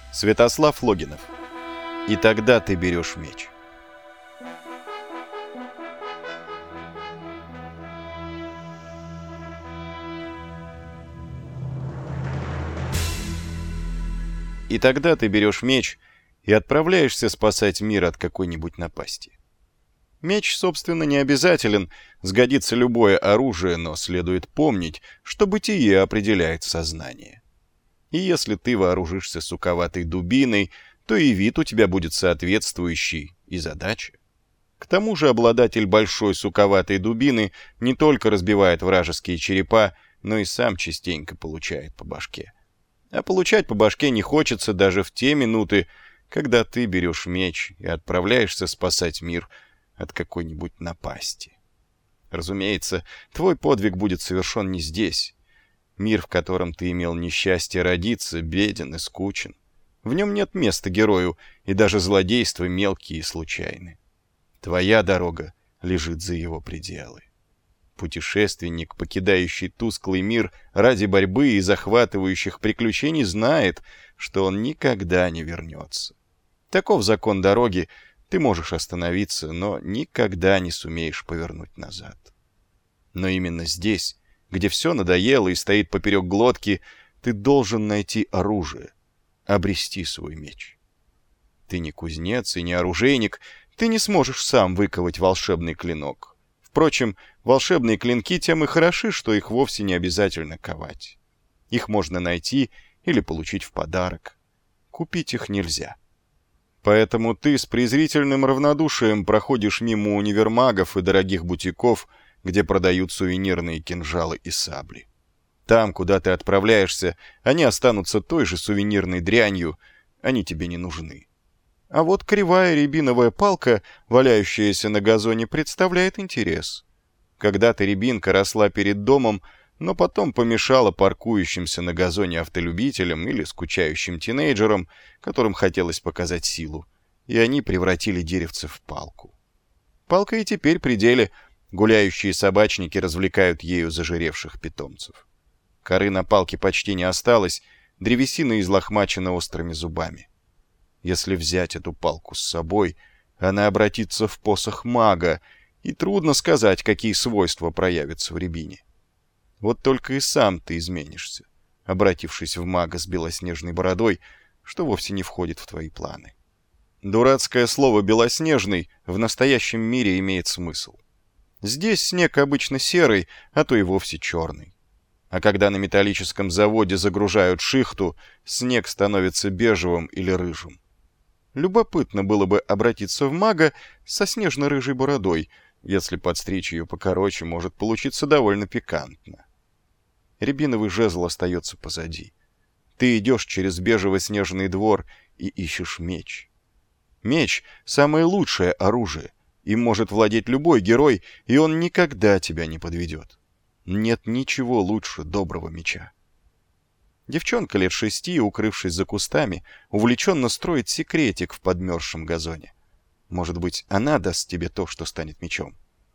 Святослав Логинов. И тогда ты берешь меч. И тогда ты берешь меч и отправляешься спасать мир от какой-нибудь напасти. Меч, собственно, не обязателен, сгодится любое оружие, но следует помнить, что бытие определяет сознание. И если ты вооружишься суковатой дубиной, то и вид у тебя будет соответствующий, и задача. К тому же обладатель большой суковатой дубины не только разбивает вражеские черепа, но и сам частенько получает по башке. А получать по башке не хочется даже в те минуты, когда ты берешь меч и отправляешься спасать мир от какой-нибудь напасти. Разумеется, твой подвиг будет совершен не здесь. Мир, в котором ты имел несчастье родиться, беден и скучен. В нем нет места герою, и даже злодейства мелкие и случайны. Твоя дорога лежит за его пределы. Путешественник, покидающий тусклый мир ради борьбы и захватывающих приключений, знает, что он никогда не вернется. Таков закон дороги. Ты можешь остановиться, но никогда не сумеешь повернуть назад. Но именно здесь, где все надоело и стоит поперек глотки, ты должен найти оружие, обрести свой меч. Ты не кузнец и не оружейник, ты не сможешь сам выковать волшебный клинок. Впрочем, волшебные клинки тем и хороши, что их вовсе не обязательно ковать. Их можно найти или получить в подарок. Купить их нельзя. Поэтому ты с презрительным равнодушием проходишь мимо универмагов и дорогих бутиков, где продают сувенирные кинжалы и сабли. Там, куда ты отправляешься, они останутся той же сувенирной дрянью, они тебе не нужны. А вот кривая рябиновая палка, валяющаяся на газоне, представляет интерес. Когда-то рябинка росла перед домом, но потом помешала паркующимся на газоне автолюбителям или скучающим тинейджерам, которым хотелось показать силу, и они превратили деревце в палку. Палка и теперь при деле, гуляющие собачники развлекают ею зажиревших питомцев. Коры на палке почти не осталось, древесина излохмачена острыми зубами. Если взять эту палку с собой, она обратится в посох мага, и трудно сказать, какие свойства проявятся в рябине. Вот только и сам ты изменишься, обратившись в мага с белоснежной бородой, что вовсе не входит в твои планы. Дурацкое слово «белоснежный» в настоящем мире имеет смысл. Здесь снег обычно серый, а то и вовсе черный. А когда на металлическом заводе загружают шихту, снег становится бежевым или рыжим. Любопытно было бы обратиться в мага со снежно-рыжей бородой. Если подстричь ее покороче, может получиться довольно пикантно. Рябиновый жезл остается позади. Ты идешь через бежево-снежный двор и ищешь меч. Меч — самое лучшее оружие. Им может владеть любой герой, и он никогда тебя не подведет. Нет ничего лучше доброго меча. Девчонка лет 6, укрывшись за кустами, увлеченно строит секретик в подмерзшем газоне. Может быть, она даст тебе то, что станет мечом.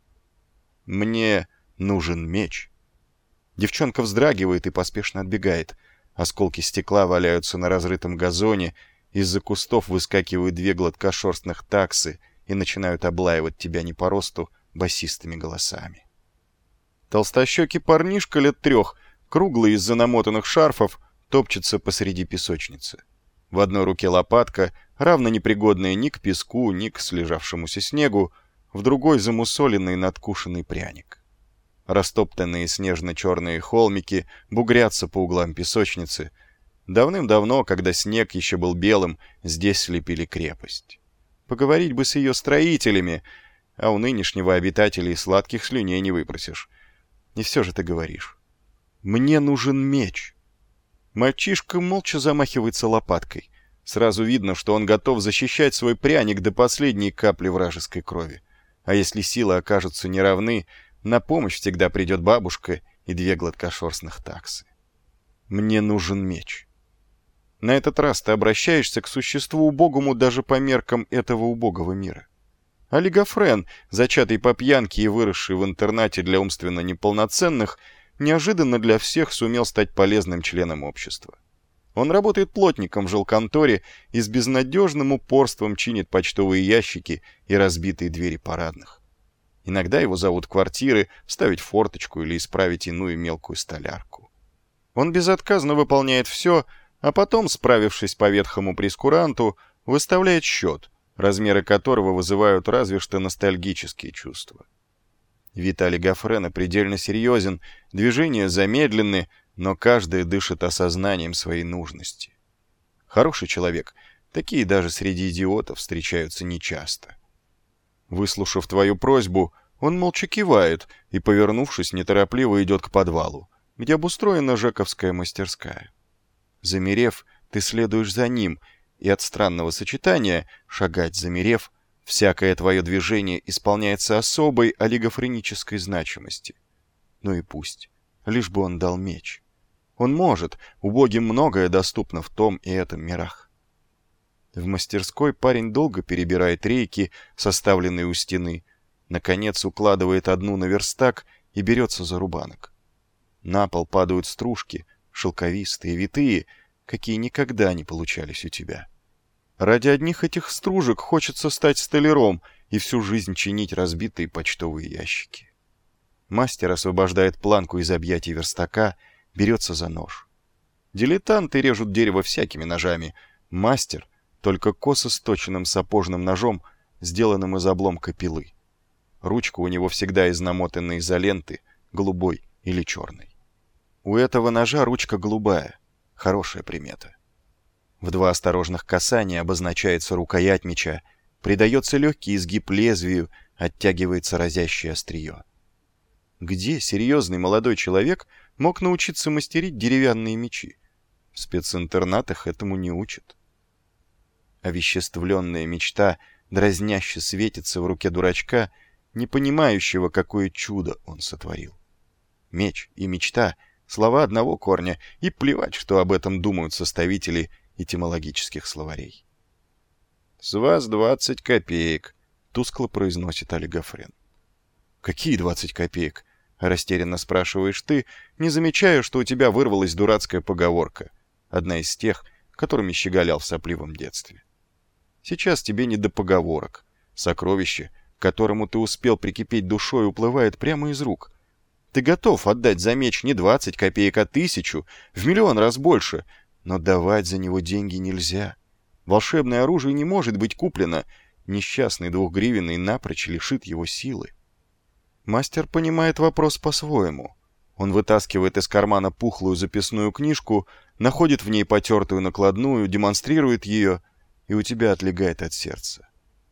Мне нужен меч. Девчонка вздрагивает и поспешно отбегает. Осколки стекла валяются на разрытом газоне, из-за кустов выскакивают 2 гладкошерстных таксы и начинают облаивать тебя не по росту басистыми голосами. Толстощекий парнишка лет 3, круглый из-за намотанных шарфов, топчется посреди песочницы. В одной руке лопатка, равно непригодная ни к песку, ни к слежавшемуся снегу, в другой замусоленный надкушенный пряник. Растоптанные снежно-черные холмики бугрятся по углам песочницы. Давным-давно, когда снег еще был белым, здесь слепили крепость. Поговорить бы с ее строителями, а у нынешнего обитателя и сладких слюней не выпросишь. И все же ты говоришь: «Мне нужен меч». Мальчишка молча замахивается лопаткой. Сразу видно, что он готов защищать свой пряник до последней капли вражеской крови. А если силы окажутся неравны, на помощь всегда придет бабушка и 2 гладкошерстных таксы. Мне нужен меч. На этот раз ты обращаешься к существу убогому даже по меркам этого убогого мира. Олигофрен, зачатый по пьянке и выросший в интернате для умственно неполноценных, неожиданно для всех сумел стать полезным членом общества. Он работает плотником в жилконторе и с безнадежным упорством чинит почтовые ящики и разбитые двери парадных. Иногда его зовут в квартиры, ставить форточку или исправить иную мелкую столярку. Он безотказно выполняет все, а потом, справившись по ветхому прескуранту, выставляет счет, размеры которого вызывают разве что ностальгические чувства. Виталий Гофрена предельно серьезен, движения замедлены, но каждый дышит осознанием своей нужности. Хороший человек, такие даже среди идиотов встречаются нечасто. Выслушав твою просьбу, он молча кивает и, повернувшись, неторопливо идет к подвалу, где обустроена жековская мастерская. Замерев, ты следуешь за ним, и от странного сочетания «шагать замерев» всякое твое движение исполняется особой олигофренической значимости. Ну и пусть, лишь бы он дал меч. Он может, убогим многое доступно в том и этом мирах. В мастерской парень долго перебирает рейки, составленные у стены, наконец укладывает одну на верстак и берется за рубанок. На пол падают стружки, шелковистые, витые, какие никогда не получались у тебя. Ради одних этих стружек хочется стать столяром и всю жизнь чинить разбитые почтовые ящики. Мастер освобождает планку из объятий верстака, берется за нож. Дилетанты режут дерево всякими ножами. Мастер — только косо сточенным сапожным ножом, сделанным из обломка пилы. Ручка у него всегда из намотанной изоленты, голубой или черной. У этого ножа ручка голубая. Хорошая примета. В два осторожных касания обозначается рукоять меча, придается легкий изгиб лезвию, оттягивается разящее острие. Где серьезный молодой человек мог научиться мастерить деревянные мечи? В специнтернатах этому не учат. Овеществленная мечта дразняще светится в руке дурачка, не понимающего, какое чудо он сотворил. Меч и мечта — слова одного корня, и плевать, что об этом думают составители этимологических словарей. «С вас 20 копеек», — тускло произносит Гофрен. «Какие 20 копеек?» — растерянно спрашиваешь ты, не замечая, что у тебя вырвалась дурацкая поговорка, одна из тех, которыми щеголял в сопливом детстве. Сейчас тебе не до поговорок. Сокровище, к которому ты успел прикипеть душой, уплывает прямо из рук. Ты готов отдать за меч не 20 копеек, а 1000, в миллион раз больше, но давать за него деньги нельзя. Волшебное оружие не может быть куплено, несчастный двухгривенный напрочь лишит его силы. Мастер понимает вопрос по-своему. Он вытаскивает из кармана пухлую записную книжку, находит в ней потертую накладную, демонстрирует ее, и у тебя отлегает от сердца.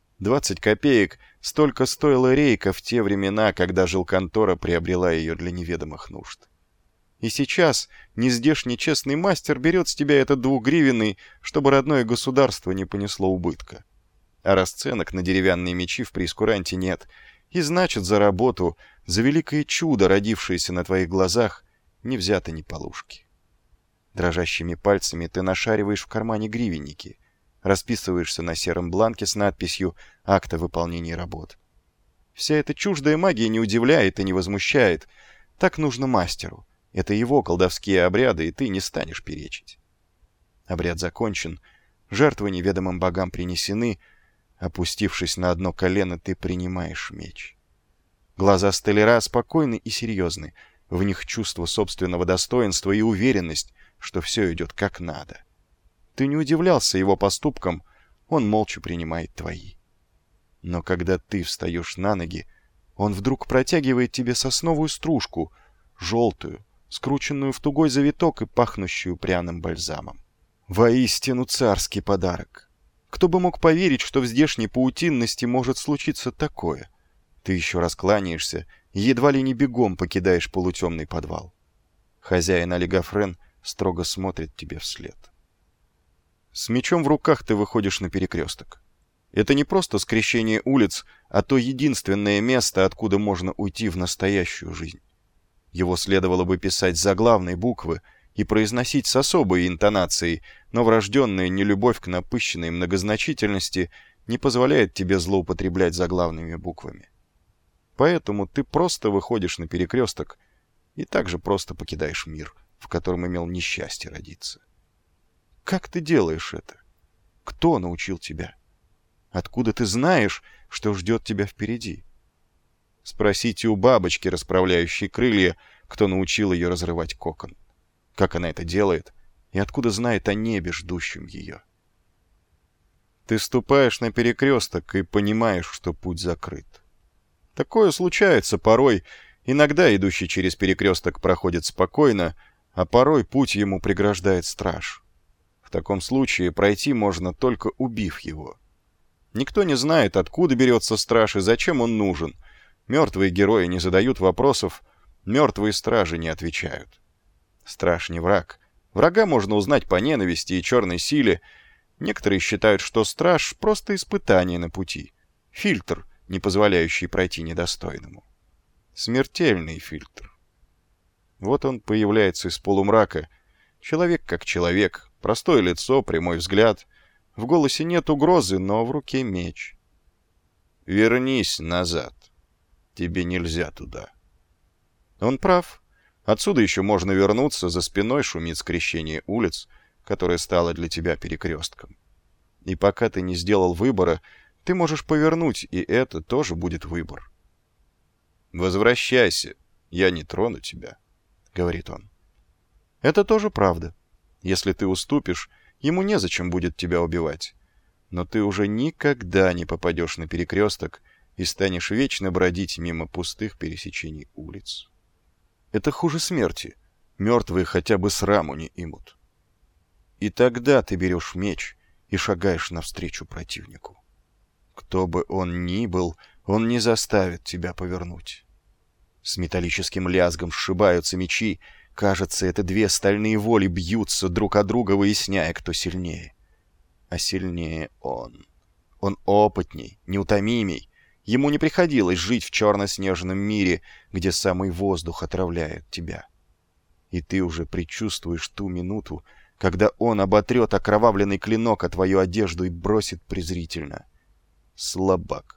20 копеек — столько стоила рейка в те времена, когда жилконтора приобрела ее для неведомых нужд. И сейчас нездешний честный мастер берет с тебя этот двухгривенный, чтобы родное государство не понесло убытка. А расценок на деревянные мечи в прейскуранте нет, и значит, за работу, за великое чудо, родившееся на твоих глазах, не взято ни полушки. Дрожащими пальцами ты нашариваешь в кармане гривенники, расписываешься на сером бланке с надписью «Акт о выполнении работ». Вся эта чуждая магия не удивляет и не возмущает. Так нужно мастеру. Это его колдовские обряды, и ты не станешь перечить. Обряд закончен, жертвы неведомым богам принесены. Опустившись на одно колено, ты принимаешь меч. Глаза столяра спокойны и серьезны. В них чувство собственного достоинства и уверенность, что все идет как надо. Ты не удивлялся его поступкам, он молча принимает твои. Но когда ты встаешь на ноги, он вдруг протягивает тебе сосновую стружку, желтую, скрученную в тугой завиток и пахнущую пряным бальзамом. Воистину царский подарок. Кто бы мог поверить, что в здешней паутинности может случиться такое? Ты еще раз кланяешься и едва ли не бегом покидаешь полутемный подвал. Хозяин Гофрен строго смотрит тебе вслед. С мечом в руках ты выходишь на перекресток. Это не просто скрещение улиц, а то единственное место, откуда можно уйти в настоящую жизнь. Его следовало бы писать с заглавной буквы и произносить с особой интонацией, но врожденная нелюбовь к напыщенной многозначительности не позволяет тебе злоупотреблять заглавными буквами. Поэтому ты просто выходишь на перекресток и также просто покидаешь мир, в котором имел несчастье родиться. Как ты делаешь это? Кто научил тебя? Откуда ты знаешь, что ждет тебя впереди? Спросите у бабочки, расправляющей крылья, кто научил ее разрывать кокон. Как она это делает и откуда знает о небе, ждущем ее. Ты ступаешь на перекресток и понимаешь, что путь закрыт. Такое случается порой. Иногда идущий через перекресток проходит спокойно, а порой путь ему преграждает страж. В таком случае пройти можно только убив его. Никто не знает, откуда берется страж и зачем он нужен. Мертвые герои не задают вопросов, мертвые стражи не отвечают. Страж не враг. Врага можно узнать по ненависти и черной силе. Некоторые считают, что страж — просто испытание на пути. Фильтр, не позволяющий пройти недостойному. Смертельный фильтр. Вот он появляется из полумрака. Человек как человек. Простое лицо, прямой взгляд. В голосе нет угрозы, но в руке меч. «Вернись назад. Тебе нельзя туда». Он прав. Отсюда еще можно вернуться, за спиной шумит скрещение улиц, которое стало для тебя перекрестком. И пока ты не сделал выбора, ты можешь повернуть, и это тоже будет выбор. «Возвращайся, я не трону тебя», — говорит он. Это тоже правда. Если ты уступишь, ему незачем будет тебя убивать. Но ты уже никогда не попадешь на перекресток и станешь вечно бродить мимо пустых пересечений улиц. Это хуже смерти. Мертвые хотя бы сраму не имут. И тогда ты берешь меч и шагаешь навстречу противнику. Кто бы он ни был, он не заставит тебя повернуть. С металлическим лязгом сшибаются мечи. Кажется, это две стальные воли бьются друг о друга, выясняя, кто сильнее. А сильнее он. Он опытней, неутомимей. Ему не приходилось жить в черно-снежном мире, где самый воздух отравляет тебя. И ты уже предчувствуешь ту минуту, когда он оботрет окровавленный клинок о твою одежду и бросит презрительно. Слабак.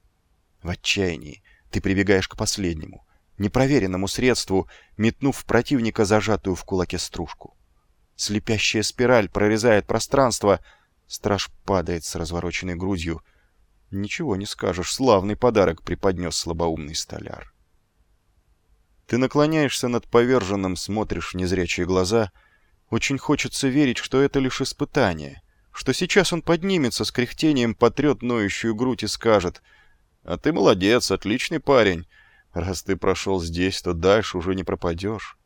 В отчаянии ты прибегаешь к последнему, непроверенному средству, метнув в противника зажатую в кулаке стружку. Слепящая спираль прорезает пространство. Страж падает с развороченной грудью. Ничего не скажешь, славный подарок преподнес слабоумный столяр. Ты наклоняешься над поверженным, смотришь в незрячие глаза. Очень хочется верить, что это лишь испытание, что сейчас он поднимется с кряхтением, потрет ноющую грудь и скажет: «А ты молодец, отличный парень. Раз ты прошел здесь, то дальше уже не пропадешь».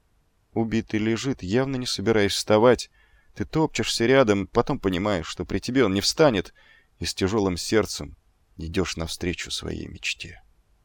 Убитый лежит, явно не собираясь вставать. Ты топчешься рядом, потом понимаешь, что при тебе он не встанет, и с тяжелым сердцем идешь навстречу своей мечте.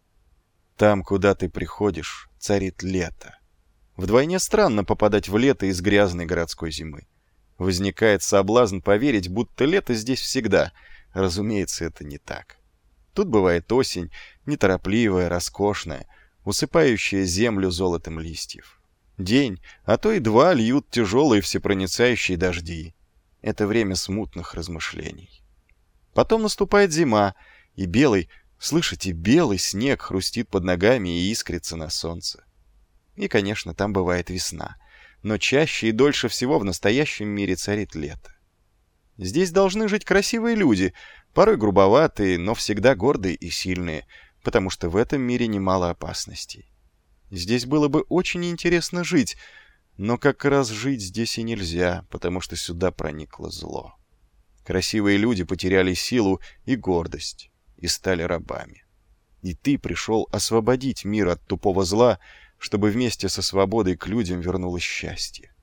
Там, куда ты приходишь, царит лето. Вдвойне странно попадать в лето из грязной городской зимы. Возникает соблазн поверить, будто лето здесь всегда. Разумеется, это не так. Тут бывает осень, неторопливая, роскошная, усыпающая землю золотом листьев. День, а то и два льют тяжелые всепроницающие дожди. Это время смутных размышлений. Потом наступает зима, и белый, слышите, белый снег хрустит под ногами и искрится на солнце. И, конечно, там бывает весна, но чаще и дольше всего в настоящем мире царит лето. Здесь должны жить красивые люди, порой грубоватые, но всегда гордые и сильные, потому что в этом мире немало опасностей. Здесь было бы очень интересно жить, но как раз жить здесь и нельзя, потому что сюда проникло зло. Красивые люди потеряли силу и гордость и стали рабами. И ты пришел освободить мир от тупого зла, чтобы вместе со свободой к людям вернулось счастье.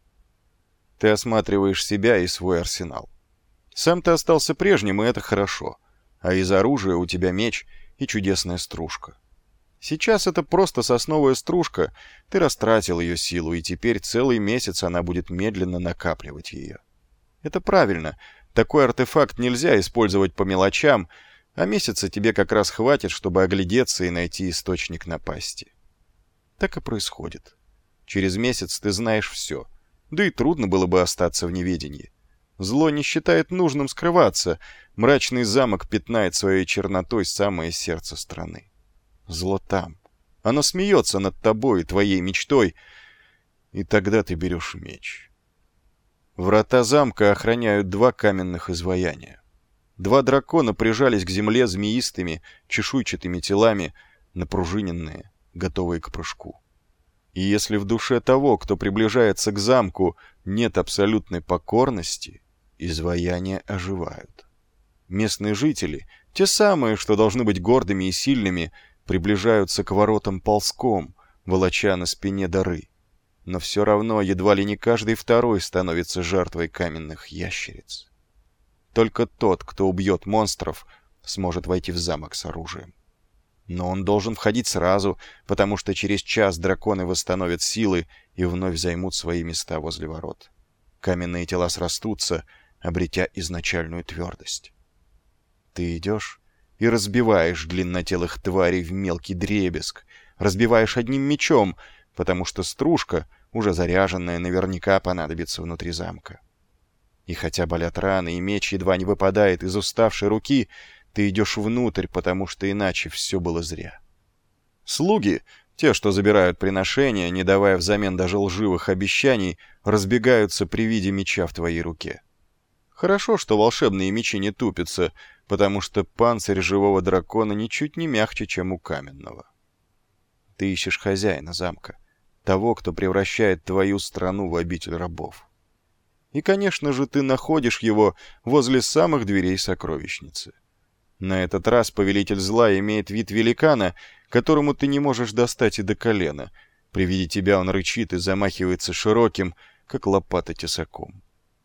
Ты осматриваешь себя и свой арсенал. Сам ты остался прежним, и это хорошо. А из оружия у тебя меч и чудесная стружка. Сейчас это просто сосновая стружка, ты растратил ее силу, и теперь целый месяц она будет медленно накапливать ее. Это правильно, такой артефакт нельзя использовать по мелочам, а месяца тебе как раз хватит, чтобы оглядеться и найти источник напасти. Так и происходит. Через месяц ты знаешь все, да и трудно было бы остаться в неведении. Зло не считает нужным скрываться, мрачный замок пятнает своей чернотой самое сердце страны. Зло там. Оно смеется над тобой, твоей мечтой, и тогда ты берешь меч. Врата замка охраняют 2 каменных изваяния. 2 дракона прижались к земле змеистыми, чешуйчатыми телами, напружиненные, готовые к прыжку. И если в душе того, кто приближается к замку, нет абсолютной покорности, изваяния оживают. Местные жители, те самые, что должны быть гордыми и сильными, приближаются к воротам ползком, волоча на спине дары. Но все равно едва ли не каждый второй становится жертвой каменных ящериц. Только тот, кто убьет монстров, сможет войти в замок с оружием. Но он должен входить сразу, потому что через час драконы восстановят силы и вновь займут свои места возле ворот. Каменные тела срастутся, обретя изначальную твердость. Ты идешь и разбиваешь длиннотелых тварей в мелкий дребезг, разбиваешь одним мечом, потому что стружка, уже заряженная, наверняка понадобится внутри замка. И хотя болят раны, и меч едва не выпадает из уставшей руки, ты идешь внутрь, потому что иначе все было зря. Слуги, те, что забирают приношения, не давая взамен даже лживых обещаний, разбегаются при виде меча в твоей руке. Хорошо, что волшебные мечи не тупятся, потому что панцирь живого дракона ничуть не мягче, чем у каменного. Ты ищешь хозяина замка, того, кто превращает твою страну в обитель рабов. И, конечно же, ты находишь его возле самых дверей сокровищницы. На этот раз повелитель зла имеет вид великана, которому ты не можешь достать и до колена. При виде тебя он рычит и замахивается широким, как лопата, тесаком.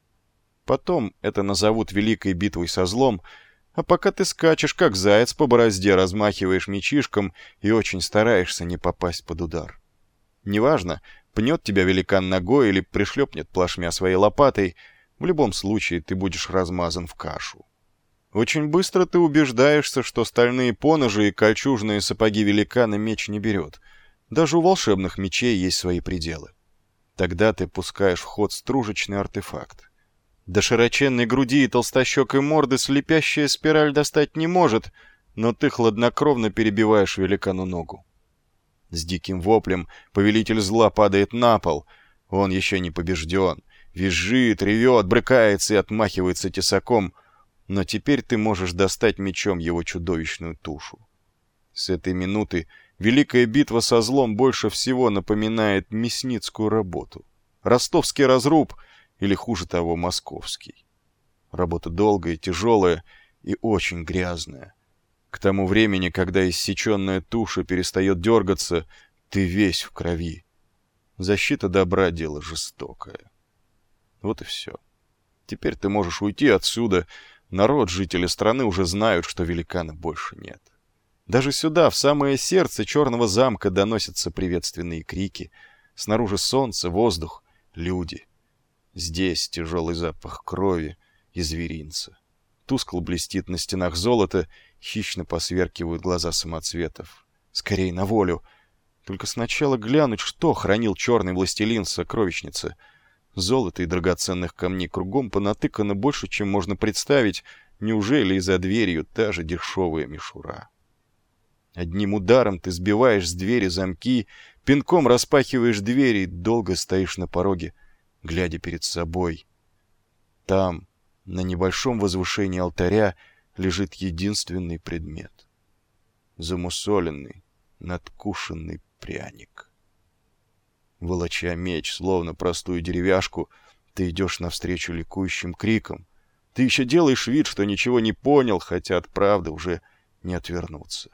Потом это назовут великой битвой со злом, а пока ты скачешь, как заяц по борозде, размахиваешь мечишком и очень стараешься не попасть под удар. Неважно, пнет тебя великан ногой или пришлепнет плашмя своей лопатой, в любом случае ты будешь размазан в кашу. Очень быстро ты убеждаешься, что стальные поножи и кольчужные сапоги великана меч не берет. Даже у волшебных мечей есть свои пределы. Тогда ты пускаешь в ход стружечный артефакт. До широченной груди и толстощекой морды слепящая спираль достать не может, но ты хладнокровно перебиваешь великану ногу. С диким воплем повелитель зла падает на пол. Он еще не побежден. Визжит, ревет, брыкается и отмахивается тесаком. Но теперь ты можешь достать мечом его чудовищную тушу. С этой минуты великая битва со злом больше всего напоминает мясницкую работу. Ростовский разруб или, хуже того, московский. Работа долгая, тяжелая и очень грязная. К тому времени, когда иссеченная туша перестает дергаться, ты весь в крови. Защита добра — дело жестокое. Вот и все. Теперь ты можешь уйти отсюда. Народ, жители страны уже знают, что великана больше нет. Даже сюда, в самое сердце черного замка, доносятся приветственные крики. Снаружи солнце, воздух, люди. Здесь тяжелый запах крови и зверинца. Тускло блестит на стенах золото, хищно посверкивают глаза самоцветов. Скорей на волю. Только сначала глянуть, что хранил черный властелин в сокровищнице. Золото и драгоценных камней кругом понатыкано больше, чем можно представить. Неужели и за дверью та же дешевая мишура? Одним ударом ты сбиваешь с двери замки, пинком распахиваешь двери и долго стоишь на пороге, глядя перед собой. Там, на небольшом возвышении алтаря, лежит единственный предмет. Замусоленный, надкушенный пряник. Волоча меч, словно простую деревяшку, ты идешь навстречу ликующим крикам. Ты еще делаешь вид, что ничего не понял, хотя от правды уже не отвернуться.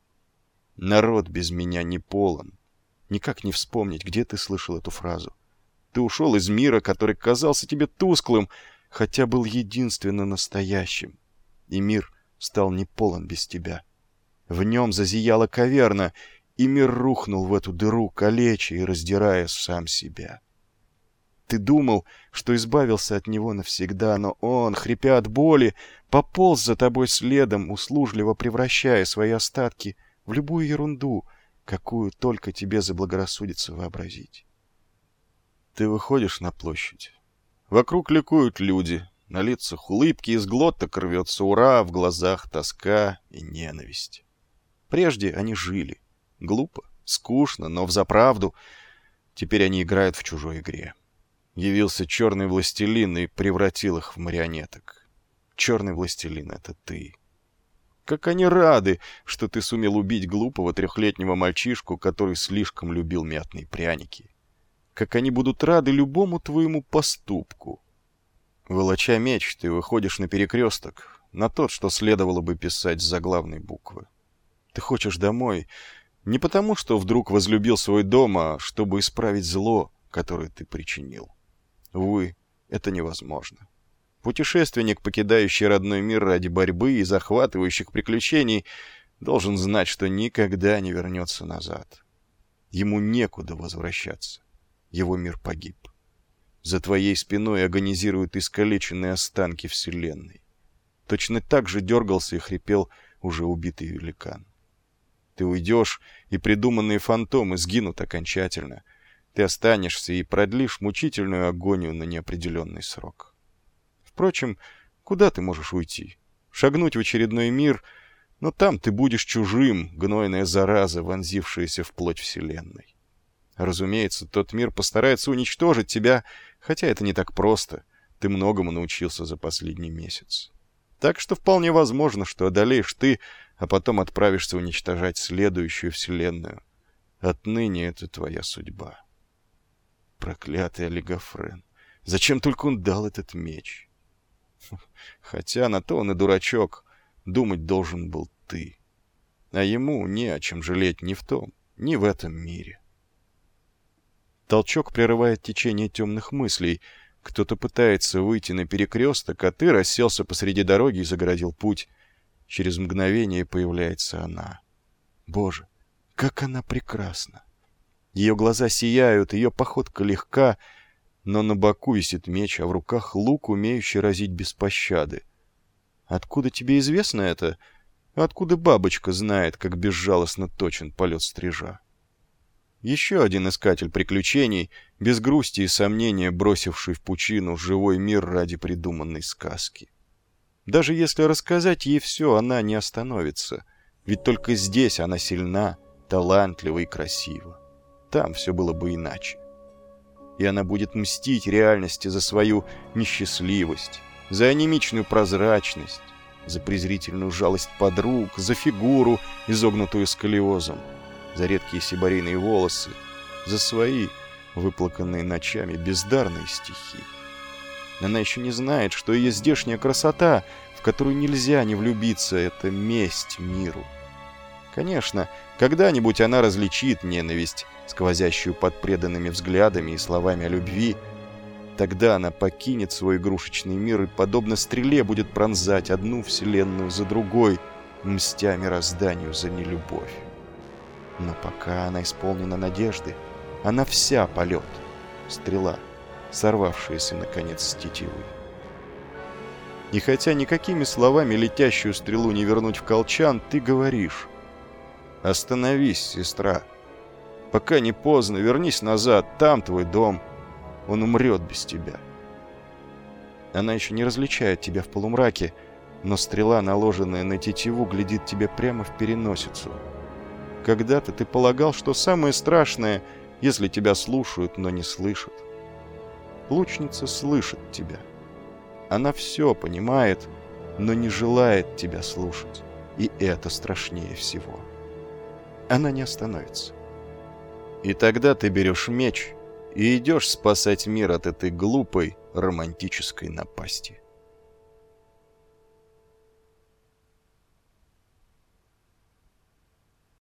Народ без меня не полон. Никак не вспомнить, где ты слышал эту фразу. Ты ушел из мира, который казался тебе тусклым, хотя был единственно настоящим. И мир стал не полон без тебя. В нем зазияла каверна, и мир рухнул в эту дыру, калеча и раздирая сам себя. Ты думал, что избавился от него навсегда, но он, хрипя от боли, пополз за тобой следом, услужливо превращая свои остатки в любую ерунду, какую только тебе заблагорассудится вообразить. Ты выходишь на площадь. Вокруг ликуют люди, на лицах улыбки, из глоток рвется ура, в глазах тоска и ненависть. Прежде они жили. Глупо, скучно, но взаправду. Теперь они играют в чужой игре. Явился черный властелин и превратил их в марионеток. Черный властелин — это ты. Как они рады, что ты сумел убить глупого 3-летнего мальчишку, который слишком любил мятные пряники. Как они будут рады любому твоему поступку. Волоча меч, ты выходишь на перекресток, на тот, что следовало бы писать с заглавной буквы. Ты хочешь домой не потому, что вдруг возлюбил свой дом, а чтобы исправить зло, которое ты причинил. Увы, это невозможно. Путешественник, покидающий родной мир ради борьбы и захватывающих приключений, должен знать, что никогда не вернется назад. Ему некуда возвращаться. Его мир погиб. За твоей спиной агонизируют искалеченные останки Вселенной. Точно так же дергался и хрипел уже убитый великан. Ты уйдешь, и придуманные фантомы сгинут окончательно. Ты останешься и продлишь мучительную агонию на неопределенный срок. Впрочем, куда ты можешь уйти? Шагнуть в очередной мир, но там ты будешь чужим, гнойная зараза, вонзившаяся в плоть Вселенной. Разумеется, тот мир постарается уничтожить тебя, хотя это не так просто. Ты многому научился за последний месяц. Так что вполне возможно, что одолеешь ты, а потом отправишься уничтожать следующую Вселенную. Отныне это твоя судьба. Проклятый Олигофрен. Зачем только он дал этот меч? Хотя на то он и дурачок. Думать должен был ты. А ему не о чем жалеть ни в том, ни в этом мире. Толчок прерывает течение темных мыслей. Кто-то пытается выйти на перекресток, а ты расселся посреди дороги и загородил путь. Через мгновение появляется она. Боже, как она прекрасна! Ее глаза сияют, ее походка легка, но на боку висит меч, а в руках лук, умеющий разить без пощады. Откуда тебе известно это? Откуда бабочка знает, как безжалостно точен полет стрижа? Еще один искатель приключений, без грусти и сомнения бросивший в пучину живой мир ради придуманной сказки. Даже если рассказать ей все, она не остановится, ведь только здесь она сильна, талантлива и красива. Там все было бы иначе. И она будет мстить реальности за свою несчастливость, за анемичную прозрачность, за презрительную жалость подруг, за фигуру, изогнутую сколиозом, за редкие сибарейные волосы, за свои, выплаканные ночами, бездарные стихи. Она еще не знает, что ее здешняя красота, в которую нельзя не влюбиться, — это месть миру. Конечно, когда-нибудь она различит ненависть, сквозящую под преданными взглядами и словами о любви. Тогда она покинет свой игрушечный мир и, подобно стреле, будет пронзать одну вселенную за другой, мстя мирозданию за нелюбовь. Но пока она исполнена надежды, она вся полет, стрела, сорвавшаяся, наконец, с тетивы. И хотя никакими словами летящую стрелу не вернуть в колчан, ты говоришь: «Остановись, сестра. Пока не поздно, вернись назад, там твой дом. Он умрет без тебя». Она еще не различает тебя в полумраке, но стрела, наложенная на тетиву, глядит тебе прямо в переносицу. Когда-то ты полагал, что самое страшное, если тебя слушают, но не слышат. Лучница слышит тебя. Она все понимает, но не желает тебя слушать. И это страшнее всего. Она не остановится. И тогда ты берешь меч и идешь спасать мир от этой глупой романтической напасти.